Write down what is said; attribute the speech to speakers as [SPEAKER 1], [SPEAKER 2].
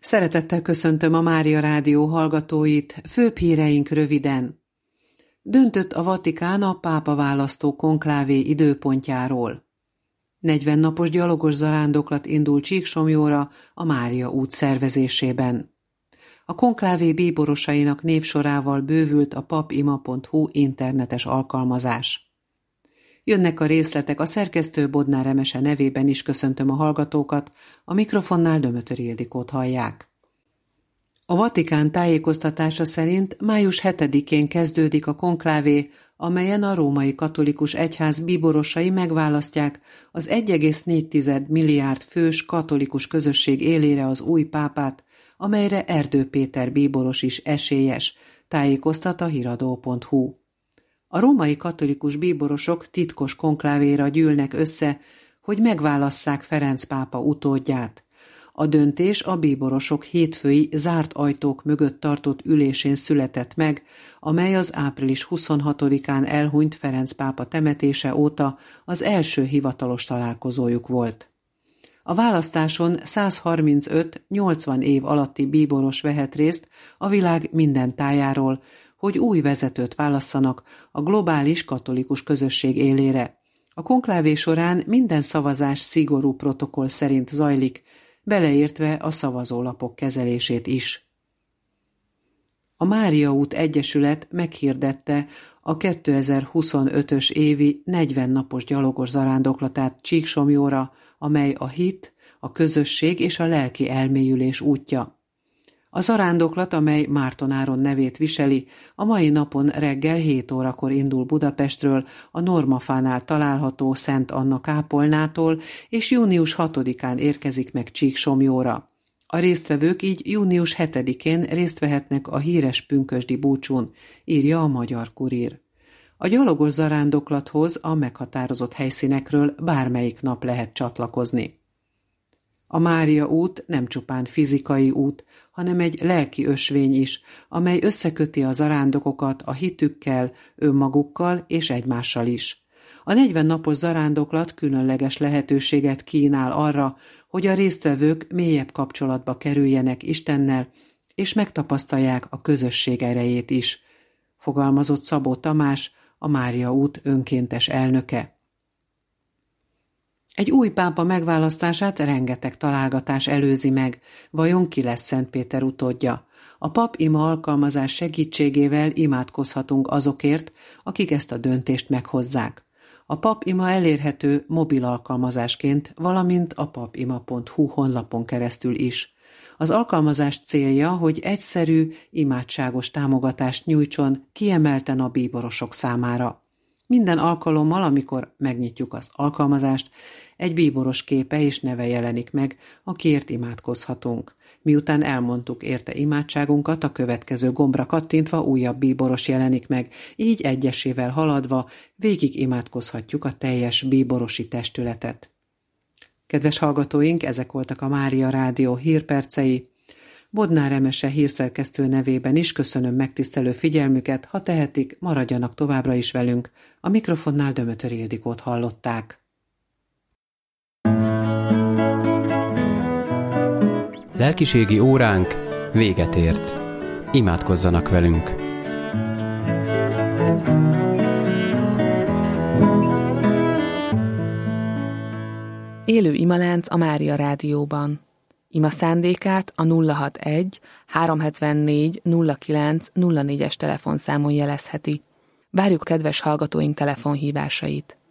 [SPEAKER 1] Szeretettel köszöntöm a Mária Rádió hallgatóit, főbb híreink röviden. Döntött a Vatikán a pápaválasztó konklávé időpontjáról. 40 napos gyalogos zarándoklat indul Csíksomlyóra a Mária út szervezésében. A konklávé bíborosainak névsorával bővült a papima.hu internetes alkalmazás. Jönnek a részletek, a szerkesztő Bodnár Emese nevében is köszöntöm a hallgatókat, a mikrofonnál Dömötöri Ildikót hallják. A Vatikán tájékoztatása szerint május 7-én kezdődik a konklávé, amelyen a római katolikus egyház bíborosai megválasztják az 1,4 milliárd fős katolikus közösség élére az új pápát, amelyre Erdő Péter bíboros is esélyes, tájékoztat a hiradó.hu. A római katolikus bíborosok titkos konklávéra gyűlnek össze, hogy megválasszák Ferenc pápa utódját. A döntés a bíborosok hétfői zárt ajtók mögött tartott ülésén született meg, amely az április 26-án elhunyt Ferenc pápa temetése óta az első hivatalos találkozójuk volt. A választáson 135-80 év alatti bíboros vehet részt a világ minden tájáról, hogy új vezetőt válasszanak a globális katolikus közösség élére. A konklávé során minden szavazás szigorú protokoll szerint zajlik, beleértve a szavazólapok kezelését is. A Mária út Egyesület meghirdette a 2025-ös évi 40 napos gyalogos zarándoklatát Csíksomlyóra, amely a hit, a közösség és a lelki elmélyülés útja. A zarándoklat, amely Márton Áron nevét viseli, a mai napon reggel 7 órakor indul Budapestről, a Normafánál található Szent Anna kápolnától, és június 6-án érkezik meg Csíksomlyóra. A résztvevők így június 7-én részt vehetnek a híres pünkösdi búcsún, írja a Magyar Kurír. A gyalogos zarándoklathoz a meghatározott helyszínekről bármelyik nap lehet csatlakozni. A Mária út nem csupán fizikai út, hanem egy lelki ösvény is, amely összeköti a zarándokokat a hitükkel, önmagukkal és egymással is. A 40 napos zarándoklat különleges lehetőséget kínál arra, hogy a résztvevők mélyebb kapcsolatba kerüljenek Istennel, és megtapasztalják a közösség erejét is, fogalmazott Szabó Tamás, a Mária út önkéntes elnöke. Egy új pápa megválasztását rengeteg találgatás előzi meg, vajon ki lesz Szent Péter utódja? A papima alkalmazás segítségével imádkozhatunk azokért, akik ezt a döntést meghozzák. A papima elérhető mobil alkalmazásként, valamint a papima.hu honlapon keresztül is. Az alkalmazás célja, hogy egyszerű, imádságos támogatást nyújtson kiemelten a bíborosok számára. Minden alkalommal, amikor megnyitjuk az alkalmazást, egy bíboros képe és neve jelenik meg, akiért imádkozhatunk. Miután elmondtuk érte imádságunkat, a következő gombra kattintva újabb bíboros jelenik meg, így egyesével haladva végig imádkozhatjuk a teljes bíborosi testületet. Kedves hallgatóink, ezek voltak a Mária Rádió hírpercei. Bodnár Emese hírszerkesztő nevében is köszönöm megtisztelő figyelmüket, ha tehetik, maradjanak továbbra is velünk. A mikrofonnál Dömötöri Ildikót hallották.
[SPEAKER 2] Lelkiségi óránk véget ért. Imádkozzanak velünk!
[SPEAKER 3] Élő imalánc a Mária Rádióban. Ima szándékát a 061 374 09 04-es telefonszámon jelezheti. Várjuk kedves hallgatóink telefonhívásait.